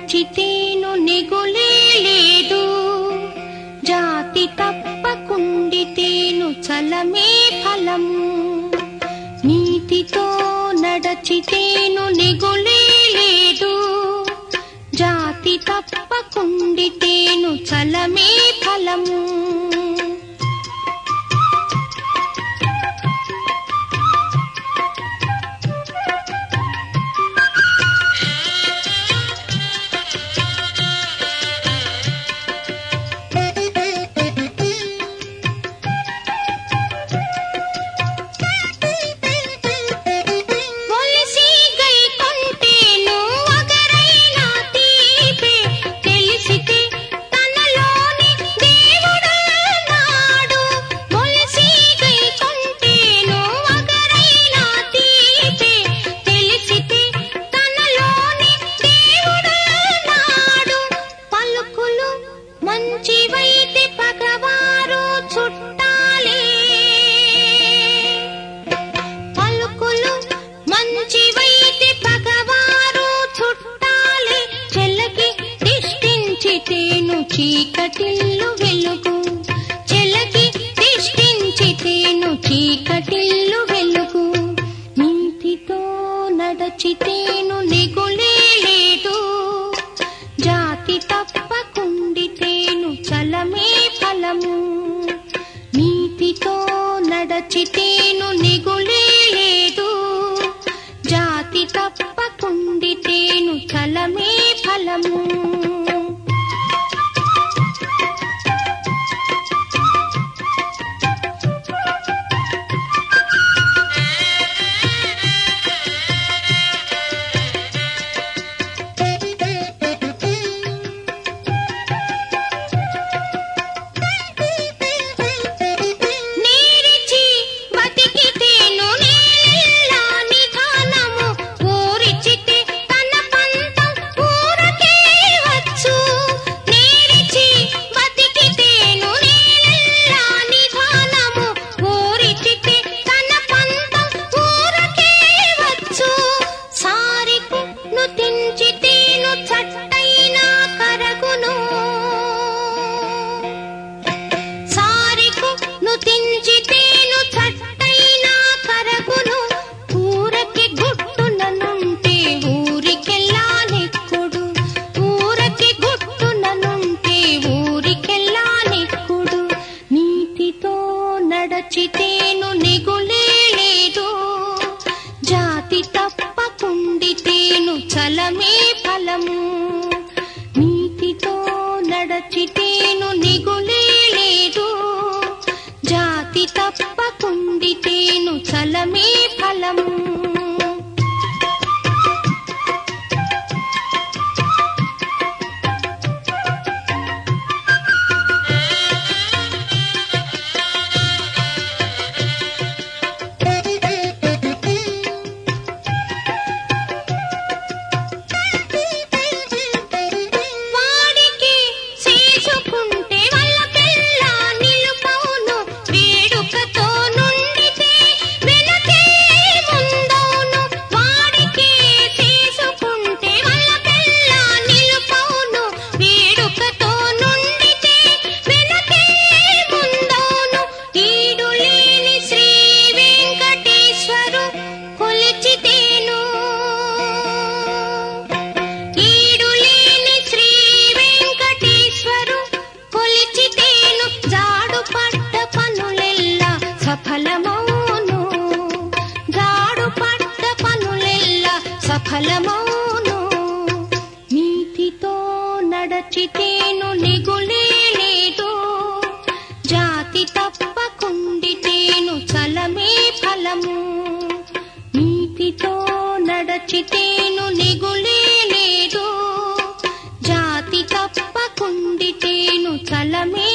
నడచితేను నెగులే లేదు, జాతి తప్పకుండితేను చలమే ఫలము. నీతితో నడచితేను నెగులే లేదు, జాతి తప్పకుండితేను చలమే ఫలము. మంచివైతే పగవారు చుట్టాలే, పలుకులు మంచివైతే పగవారు చుట్టాలే. చెలకి దిష్టించితేను చీకటిల్లు వెలుగు, చెలకి దిష్టించితేను చీకటిల్లు వెలుగు. నీతితో నడచితేను నెగులే లేదు, జాతి తప్పకుండితేను చలమే ఫలము. నీతితో నడచితేను నెగులే లేదు, జాతి తప్పకుండితేను చలమే ఫలము. నడచితేను నెగులే లేదు, జాతి తప్పకుండితేను చలమే ఫలము. నీతితో నడచితేను నెగులే లేదు, జాతి తప్పకుండితేను చలమే ఫలము. సఫలమౌను. నీతితో నడచితేను నెగులే లేదు, జాతి తప్పకుండితేను చలమే ఫలము. నీతితో నడచితేను నెగులే లేదు, జాతి తప్పకుండితేను చలమే